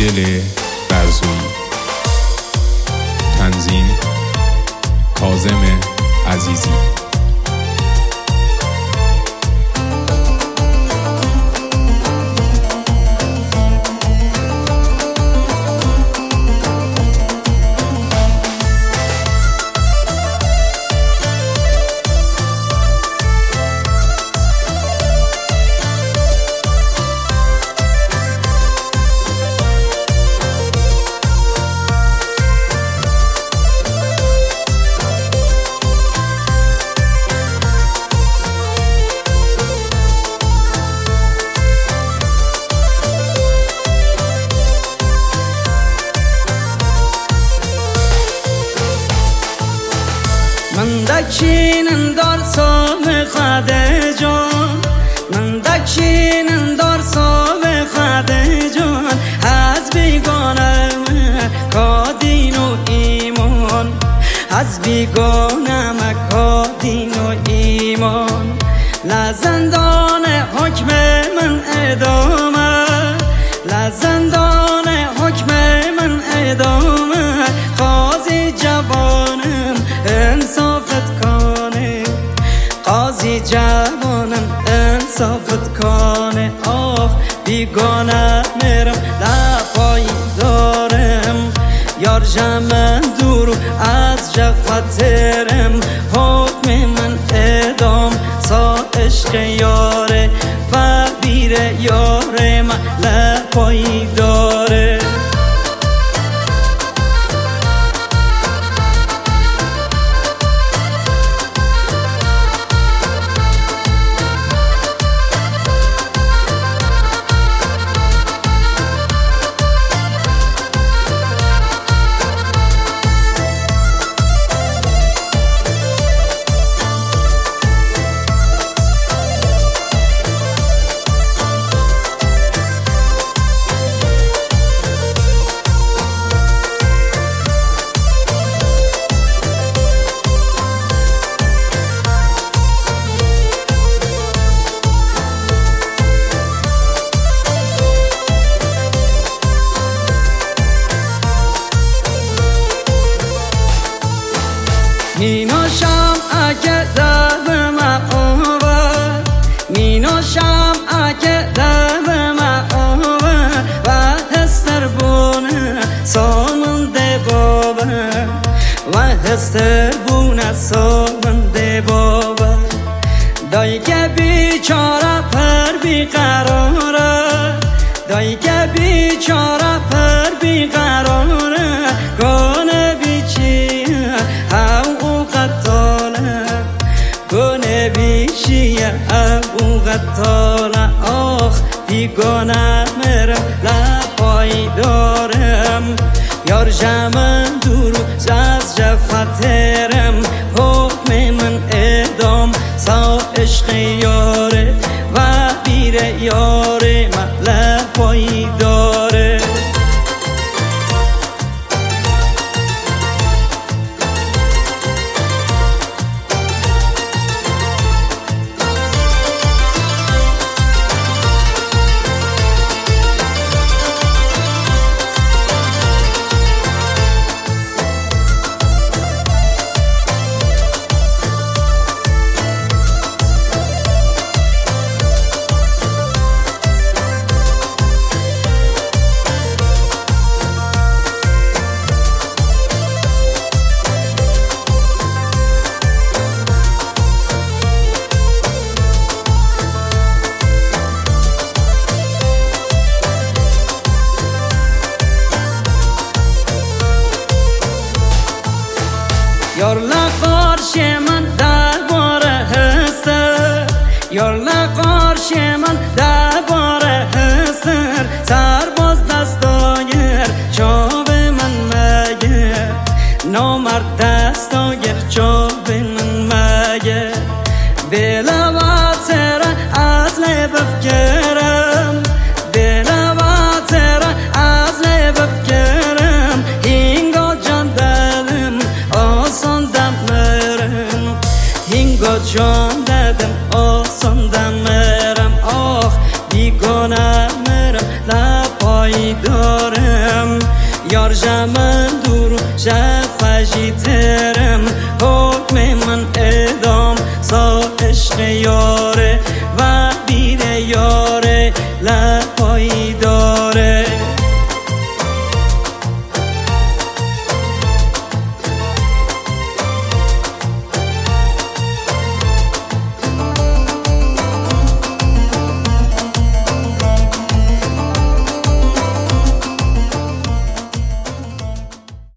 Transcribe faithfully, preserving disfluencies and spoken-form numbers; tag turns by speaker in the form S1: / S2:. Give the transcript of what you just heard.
S1: دل برزویی. تنظیم کاظم عزیزی.
S2: من دکینن دار صاحب خاده جان، من دکینن دار صاحب خاده جان، از بیگانم کا دین و ایمان، از بیگانم کا دین و ایمان. لزندان حکم من ادامه، لزندان حکم من ادامه، قاضی جوانم انصافت کنه، قاضی جوانم انصافت کنه. آخ بیگانه میرم لپایی دارم، یار جمن دور از جفترم، حکم من ادام سا عشق یاره و بیر یاره من لپایی داره. می نوشم اگه دم آور، می نوشم اگه دم آور، و هستر بونه سامنده بابا، و هستر بونه سامنده بابا. دایی که بیچاره پر بیقراره، دایی که بیچاره پر بیقراره، گونه بیچی او قطاله، گونه بیشیه او قطاله. آخ بیگانه میرم لپایی دارم، یار جمن دور از جفترم، حکم من ادام سا عشق یاره و بیر یاره من لپایی داره. یار لقارش من درباره هستر، یار لقارش من درباره هستر، سرباز دستایر چاو من مگه، نامرد دستایر چاو من مگه. بلوات سر از لب افکرم، بلوات سر از لب افکرم، هینگا جان دلم آسان دمرم، هینگا جان دلم آسان دمرم. آخ بیگانه مرم لپایی دارم، یار جمن دور شب خشی ترم حکم من